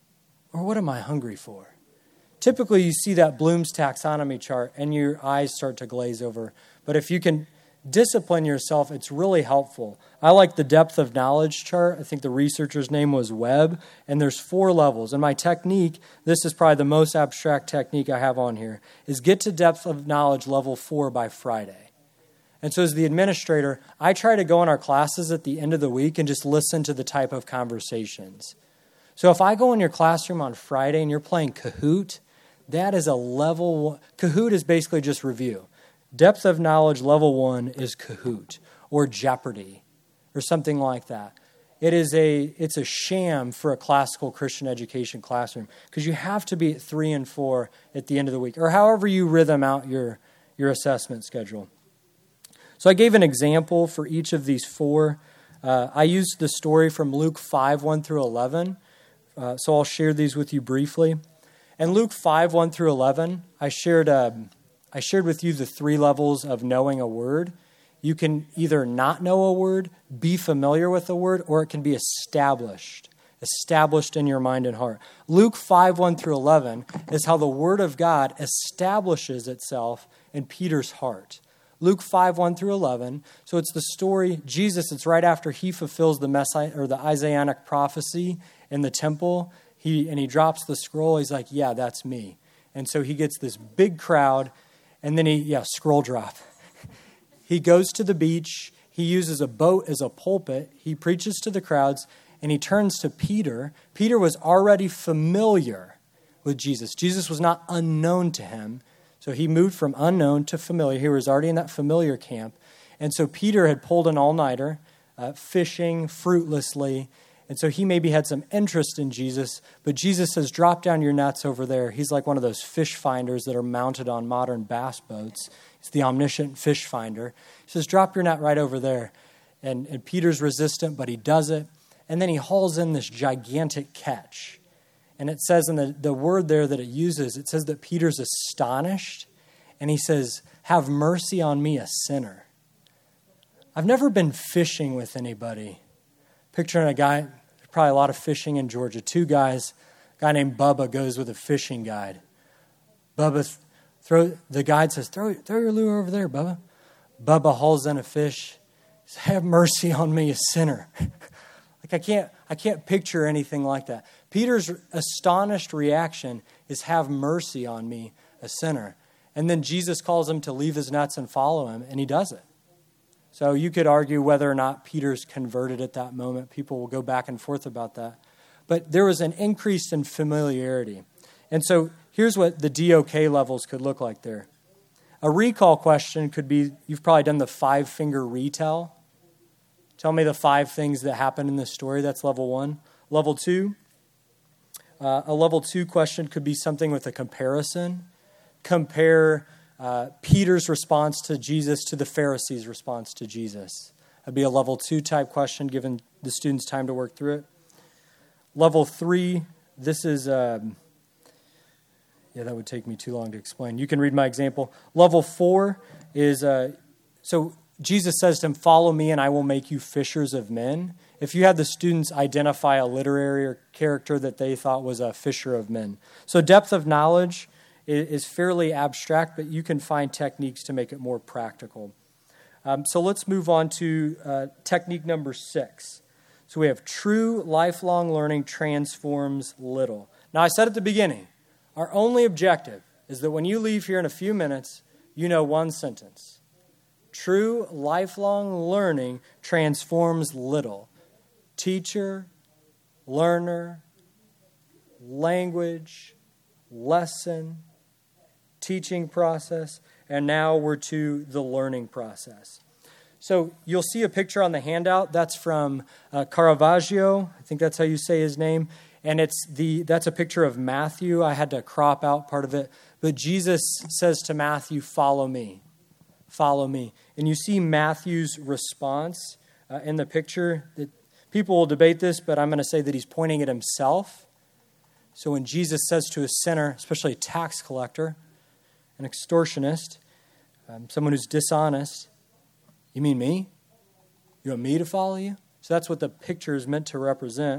Or what am I hungry for? Typically, you see that Bloom's taxonomy chart and your eyes start to glaze over. But if you can discipline yourself, it's really helpful. I like the depth of knowledge chart. I think the researcher's name was Webb, and there's four levels. And my technique, this is probably the most abstract technique I have on here, is get to depth of knowledge level four by Friday. And so as the administrator, I try to go in our classes at the end of the week and just listen to the type of conversations. So if I go in your classroom on Friday and you're playing Kahoot, that is a level one. Kahoot is basically just review. Depth of knowledge level one is Kahoot or Jeopardy or something like that. It is a, it's a sham for a classical Christian education classroom because you have to be at three and four at the end of the week or however you rhythm out your, your assessment schedule. So I gave an example for each of these four. Uh, I used the story from Luke five, one through eleven. Uh, so I'll share these with you briefly. In Luke five, one through eleven, I shared uh, I shared with you the three levels of knowing a word. You can either not know a word, be familiar with a word, or it can be established, established in your mind and heart. Luke five, one through eleven is how the Word of God establishes itself in Peter's heart. Luke five, one through eleven. So it's the story, Jesus, it's right after he fulfills the Messiah, or the Isaianic prophecy in the temple. He and he drops the scroll. He's like, yeah, that's me. And so he gets this big crowd, and then he, yeah, scroll drop. He goes to the beach. He uses a boat as a pulpit. He preaches to the crowds, and he turns to Peter. Peter was already familiar with Jesus. Jesus was not unknown to him. So he moved from unknown to familiar. He was already in that familiar camp. And so Peter had pulled an all-nighter, uh, fishing fruitlessly. And so he maybe had some interest in Jesus. But Jesus says, drop down your nets over there. He's like one of those fish finders that are mounted on modern bass boats. He's the omniscient fish finder. He says, drop your net right over there. And, and Peter's resistant, but he does it. And then he hauls in this gigantic catch. And it says in the, the word there that it uses, it says that Peter's astonished. And he says, have mercy on me, a sinner. I've never been fishing with anybody. Picturing a guy, there's probably a lot of fishing in Georgia. Two guys, a guy named Bubba goes with a fishing guide. Bubba, throw, the guide says, throw, throw your lure over there, Bubba. Bubba hauls in a fish. He says, have mercy on me, a sinner. Like I can't, I can't picture anything like that. Peter's astonished reaction is, have mercy on me, a sinner. And then Jesus calls him to leave his nets and follow him, and he does it. So you could argue whether or not Peter's converted at that moment. People will go back and forth about that. But there was an increase in familiarity. And so here's what the D O K levels could look like there. A recall question could be, you've probably done the five-finger retell. Tell me the five things that happened in this story. That's level one. Level two, uh, a level two question could be something with a comparison. Compare uh, Peter's response to Jesus to the Pharisees' response to Jesus. That'd be a level two type question, given the students time to work through it. Level three, this is, um, yeah, that would take me too long to explain. You can read my example. Level four is, uh, so Jesus says to him, follow me and I will make you fishers of men. If you had the students identify a literary or character that they thought was a fisher of men. So depth of knowledge is, is fairly abstract, but you can find techniques to make it more practical. Um, so let's move on to uh, technique number six. So we have true lifelong learning transforms little. Now, I said at the beginning, our only objective is that when you leave here in a few minutes, you know one sentence. True lifelong learning transforms little. Teacher, learner, language, lesson, teaching process, and now we're to the learning process. So you'll see a picture on the handout. That's from uh, Caravaggio. I think that's how you say his name. And it's the that's a picture of Matthew. I had to crop out part of it. But Jesus says to Matthew, follow me. Follow me. And you see Matthew's response uh, in the picture. That people will debate this, but I'm going to say that he's pointing at himself. So when Jesus says to a sinner, especially a tax collector, an extortionist, um, someone who's dishonest, you mean me? You want me to follow you? So that's what the picture is meant to represent.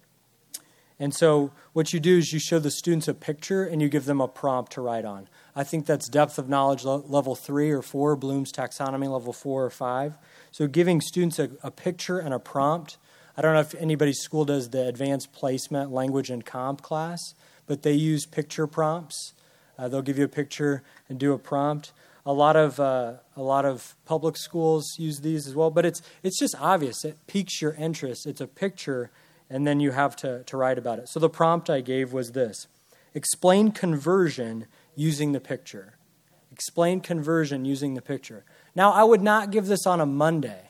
And so what you do is you show the students a picture and you give them a prompt to write on. I think that's depth of knowledge level three or four, Bloom's taxonomy level four or five. So giving students a, a picture and a prompt. I don't know if anybody's school does the advanced placement language and comp class, but they use picture prompts. Uh, they'll give you a picture and do a prompt. A lot of uh, a lot of public schools use these as well, but it's it's just obvious. It piques your interest. It's a picture, and then you have to, to write about it. So the prompt I gave was this. Explain conversion using the picture. Explain conversion using the picture. Now, I would not give this on a Monday.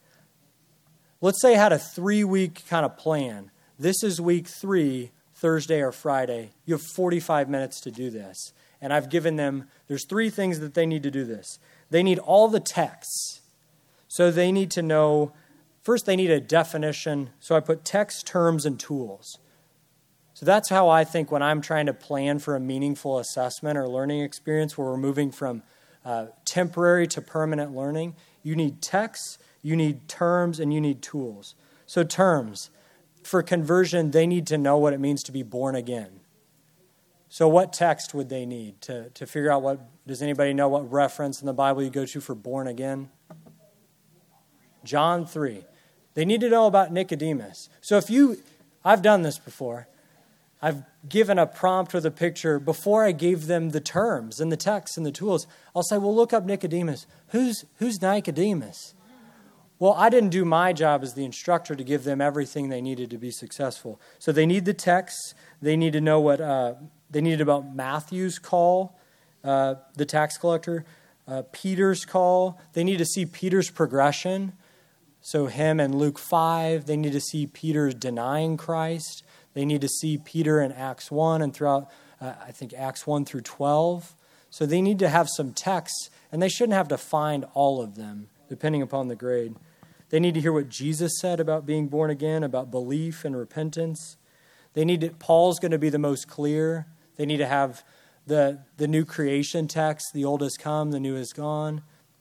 Let's say I had a three-week kind of plan. This is week three, Thursday or Friday. You have forty-five minutes to do this. And I've given them, there's three things that they need to do this. They need all the texts. So they need to know, first they need a definition. So I put text, terms, and tools. So that's how I think when I'm trying to plan for a meaningful assessment or learning experience where we're moving from uh, temporary to permanent learning. You need texts, you need terms, and you need tools. So terms. For conversion, they need to know what it means to be born again. So what text would they need to, to figure out what, does anybody know what reference in the Bible you go to for born again? John three. They need to know about Nicodemus. So if you, I've done this before. I've given a prompt with a picture before I gave them the terms and the text and the tools. I'll say, well, look up Nicodemus. Who's, who's Nicodemus? Well, I didn't do my job as the instructor to give them everything they needed to be successful. So they need the text. They need to know what, uh, they needed about Matthew's call, uh, the tax collector, uh, Peter's call. They need to see Peter's progression. So him in Luke five. They need to see Peter denying Christ. They need to see Peter in Acts one and throughout, uh, I think, Acts one through twelve. So they need to have some texts, and they shouldn't have to find all of them, depending upon the grade. They need to hear what Jesus said about being born again, about belief and repentance. They need to, Paul's going to be the most clear. They need to have the, the new creation text, the old has come, the new has gone.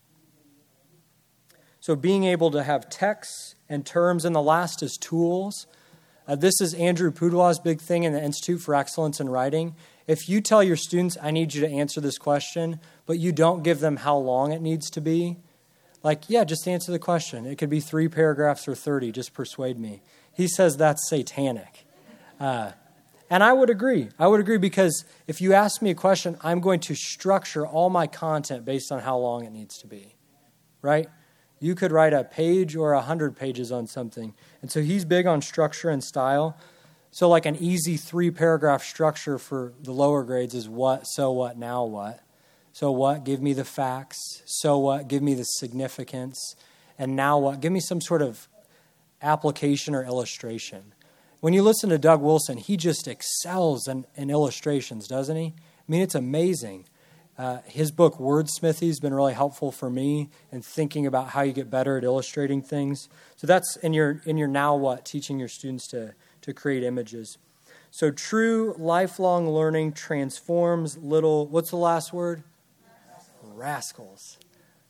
So being able to have texts and terms, and the last is tools. Uh, this is Andrew Pudewa's big thing in the Institute for Excellence in Writing. If you tell your students, I need you to answer this question, but you don't give them how long it needs to be, like, yeah, just answer the question. It could be three paragraphs or thirty. Just persuade me. He says that's satanic. Uh, and I would agree. I would agree because if you ask me a question, I'm going to structure all my content based on how long it needs to be, right? You could write a page or a hundred pages on something. And so he's big on structure and style. So like an easy three-paragraph structure for the lower grades is what, so what, now what. So what? Give me the facts. So what? Give me the significance. And now what? Give me some sort of application or illustration. When you listen to Doug Wilson, he just excels in, in illustrations, doesn't he? I mean, it's amazing. Uh, his book, Wordsmithy, has been really helpful for me in thinking about how you get better at illustrating things. So that's in your in your now what, teaching your students to, to create images. So true lifelong learning transforms little, what's the last word? Rascals.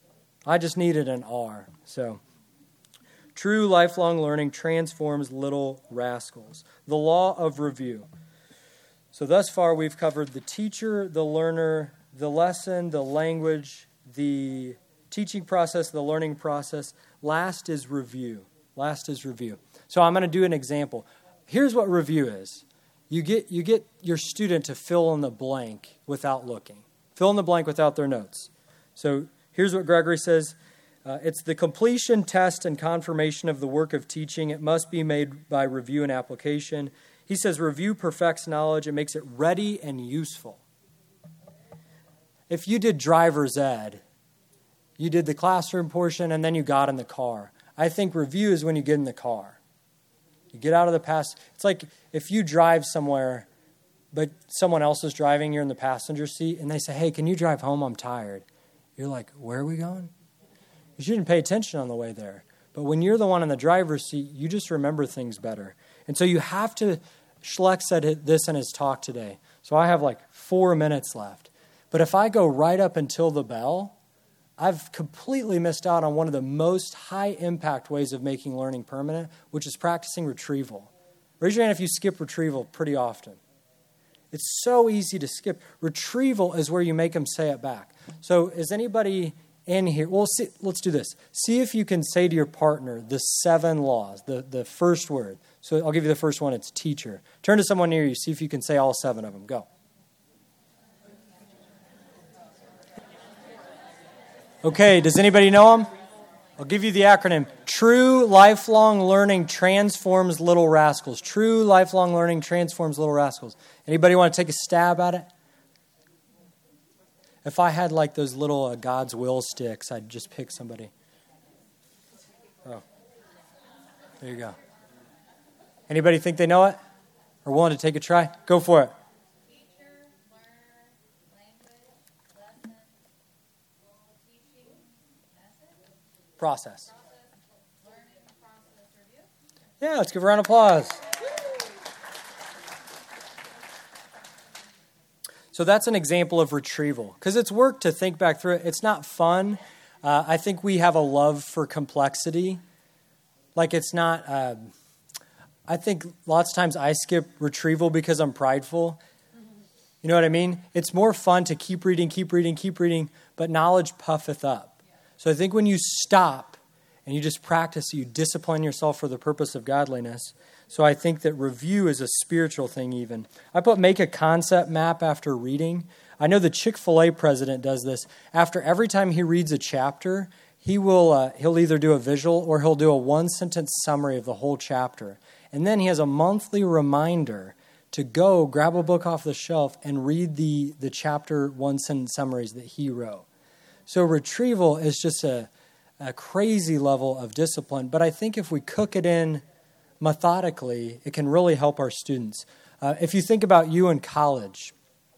I just needed an R. So, true lifelong learning transforms little rascals. The law of review. So thus far we've covered the teacher, the learner, the lesson, the language, the teaching process, the learning process. Last is review. Last is review. So I'm going to do an example. Here's what review is. You get you get your student to fill in the blank without looking. Fill in the blank without their notes. So here's what Gregory says. Uh, it's the completion, test, and confirmation of the work of teaching. It must be made by review and application. He says review perfects knowledge. It makes it ready and useful. If you did driver's ed, you did the classroom portion and then you got in the car. I think review is when you get in the car. You get out of the past. It's like if you drive somewhere, but someone else is driving, you're in the passenger seat, and they say, hey, can you drive home? I'm tired. You're like, where are we going? You shouldn't pay attention on the way there. But when you're the one in the driver's seat, you just remember things better. And so you have to, Schleck said this in his talk today. So I have like four minutes left. But if I go right up until the bell, I've completely missed out on one of the most high-impact ways of making learning permanent, which is practicing retrieval. Raise your hand if you skip retrieval pretty often. It's so easy to skip. Retrieval is where you make them say it back. So is anybody in here? Well, see, let's do this. See if you can say to your partner the seven laws, the, the first word. So I'll give you the first one. It's teacher. Turn to someone near you. See if you can say all seven of them. Go. Okay, does anybody know them? I'll give you the acronym. True lifelong learning transforms little rascals. True lifelong learning transforms little rascals. Anybody want to take a stab at it? If I had like those little uh, God's will sticks, I'd just pick somebody. Oh, there you go. Anybody think they know it? Or willing to take a try? Go for it. Teacher, learner, language, lesson, teaching, message, Process. learning, process, review. Yeah, let's give a round of applause. So that's an example of retrieval. Because it's work to think back through it. It's not fun. Uh, I think we have a love for complexity. Like it's not... Uh, I think lots of times I skip retrieval because I'm prideful. You know what I mean? It's more fun to keep reading, keep reading, keep reading, but knowledge puffeth up. So I think when you stop and you just practice, you discipline yourself for the purpose of godliness. So I think that review is a spiritual thing even. I put make a concept map after reading. I know the Chick-fil-A president does this. After every time he reads a chapter, he will uh, he'll either do a visual or he'll do a one-sentence summary of the whole chapter. And then he has a monthly reminder to go grab a book off the shelf and read the, the chapter one-sentence summaries that he wrote. So retrieval is just a, a crazy level of discipline. But I think if we cook it in methodically, it can really help our students. Uh, if you think about you in college,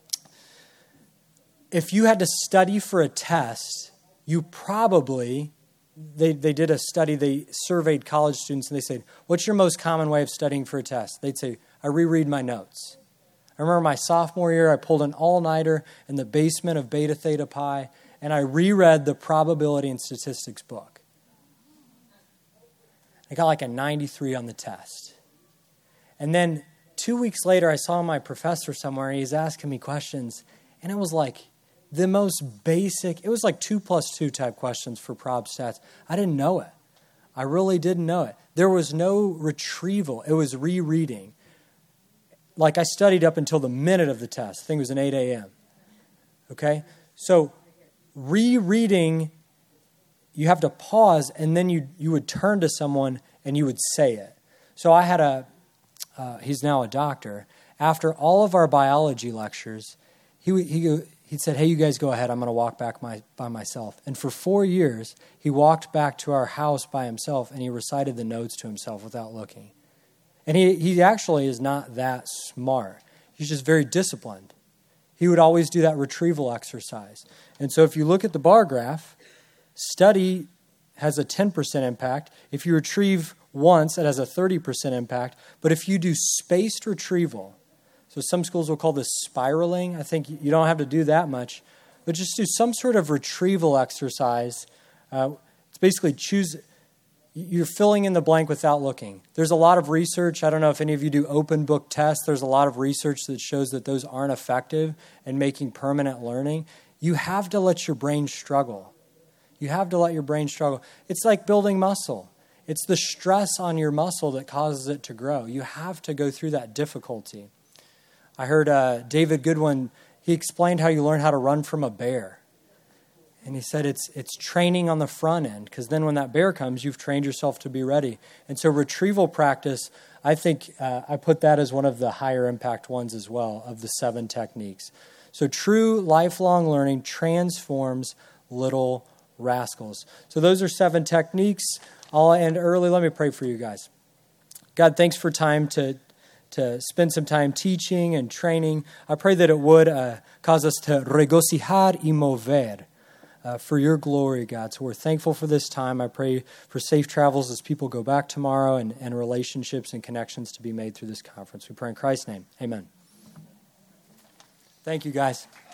if you had to study for a test, you probably... They they did a study, they surveyed college students, and they said, what's your most common way of studying for a test? They'd say, I reread my notes. I remember my sophomore year, I pulled an all-nighter in the basement of Beta Theta Pi, and I reread the probability and statistics book. I got like a ninety-three on the test. And then two weeks later, I saw my professor somewhere, and he's asking me questions, and it was like, the most basic, it was like two plus two type questions for prob stats. I didn't know it. I really didn't know it. There was no retrieval. It was rereading. Like I studied up until the minute of the test. I think it was an eight a.m. Okay? So rereading, you have to pause and then you you would turn to someone and you would say it. So I had a, uh, he's now a doctor. After all of our biology lectures, he he He said, hey, you guys go ahead. I'm going to walk back my, by myself. And for four years, he walked back to our house by himself, and he recited the notes to himself without looking. And he, he actually is not that smart. He's just very disciplined. He would always do that retrieval exercise. And so if you look at the bar graph, study has a ten percent impact. If you retrieve once, it has a thirty percent impact. But if you do spaced retrieval, so some schools will call this spiraling. I think you don't have to do that much. But just do some sort of retrieval exercise. Uh, it's basically choose, you're filling in the blank without looking. There's a lot of research. I don't know if any of you do open book tests. There's a lot of research that shows that those aren't effective in making permanent learning. You have to let your brain struggle. You have to let your brain struggle. It's like building muscle. It's the stress on your muscle that causes it to grow. You have to go through that difficulty. I heard uh, David Goodwin, he explained how you learn how to run from a bear. And he said it's it's training on the front end, because then when that bear comes, you've trained yourself to be ready. And so retrieval practice, I think uh, I put that as one of the higher impact ones as well of the seven techniques. So true lifelong learning transforms little rascals. So those are seven techniques. I'll end early. Let me pray for you guys. God, thanks for time to to spend some time teaching and training. I pray that it would uh, cause us to regocijar y mover. Uh, for your glory, God. So we're thankful for this time. I pray for safe travels as people go back tomorrow, and, and relationships and connections to be made through this conference. We pray in Christ's name. Amen. Thank you, guys.